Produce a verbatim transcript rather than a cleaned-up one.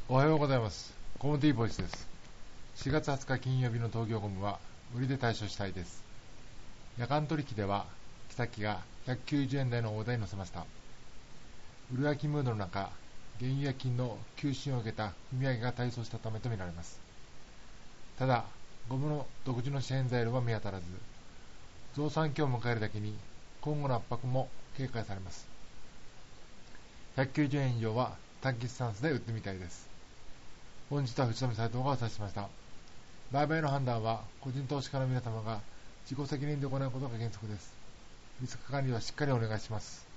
おはようございます。コモディボイスです。しがつはつか金曜日の東京ゴムは売りで対処したいです。夜間取引では木先がひゃくきゅうじゅうえん台の大台に乗せました。売り上げムードの中、原油や金の急進を受けた踏み上げが退走したためとみられます。ただ、ゴムの独自の支援材料は見当たらず、増産期を迎えるだけに今後の圧迫も警戒されます。ひゃくきゅうじゅうえん以上は短期スタンスで売ってみたいです。本日は藤富斉藤がお伝えしました。売買の判断は個人投資家の皆様が自己責任で行うことが原則です。リスク管理はしっかりお願いします。